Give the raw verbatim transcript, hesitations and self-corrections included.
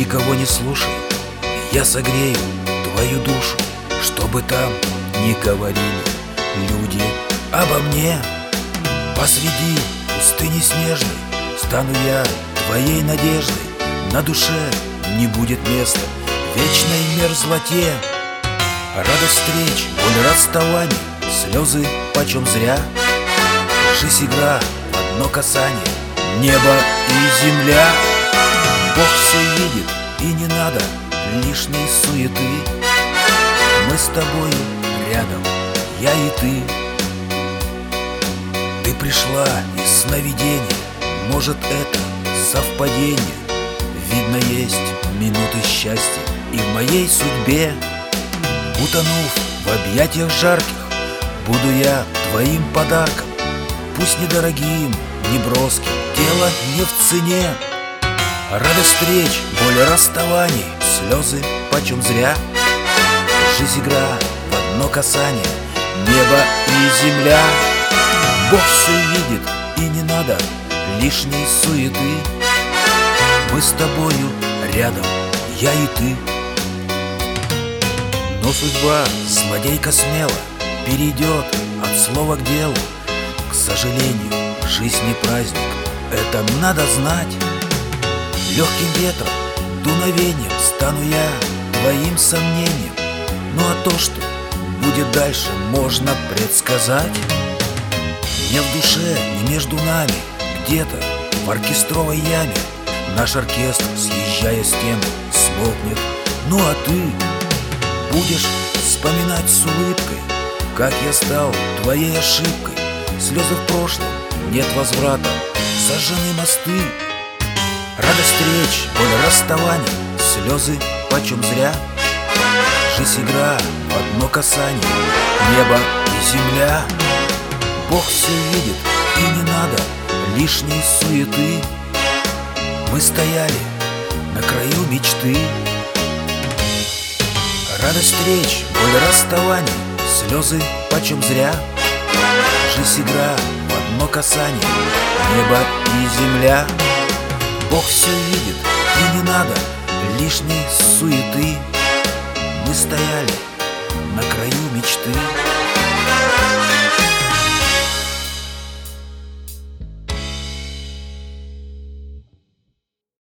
никого не слушай, я согрею твою душу, чтобы там не говорили люди обо мне. Посреди пустыни снежной стану я твоей надеждой. На душе не будет места вечной мерзлоте. Радость встреч, боль расставаний, слезы почем зря. Жизнь игра в одно касание, небо и земля. Бог все видит, и не надо лишней суеты. Мы с тобою рядом, я и ты. Ты пришла из сновидения, может, это совпадение. Видно, есть минуты счастья и в моей судьбе. Утонув в объятиях жарких, буду я твоим подарком. Пусть недорогим, не броским, дело не в цене. Радость встреч, боль расставаний, слезы почем зря. Жизнь игра в одно касание, небо и земля. Бог все видит, и не надо лишней суеты. Мы с тобою рядом, я и ты. Но судьба, злодейка смело, перейдет от слова к делу. К сожалению, жизнь не праздник, это надо знать. Легким ветром, дуновением стану я твоим сомнением. Ну а то, что будет дальше, можно предсказать. Не в душе, не между нами, где-то в оркестровой яме наш оркестр, съезжая с темы, смолкнет. Ну а ты будешь вспоминать с улыбкой, как я стал твоей ошибкой. Слезы в прошлом, нет возврата, сожжены мосты. Радость встреч, боль расставаний, слезы почем зря. Жизнь игра в одно касание, небо и земля. Бог все видит, и не надо лишней суеты. Мы стояли на краю мечты. Радость встреч, боль расставаний, слезы почем зря. Жизнь игра в одно касание, небо и земля. Бог все видит, и не надо лишней суеты. Мы стояли на краю мечты.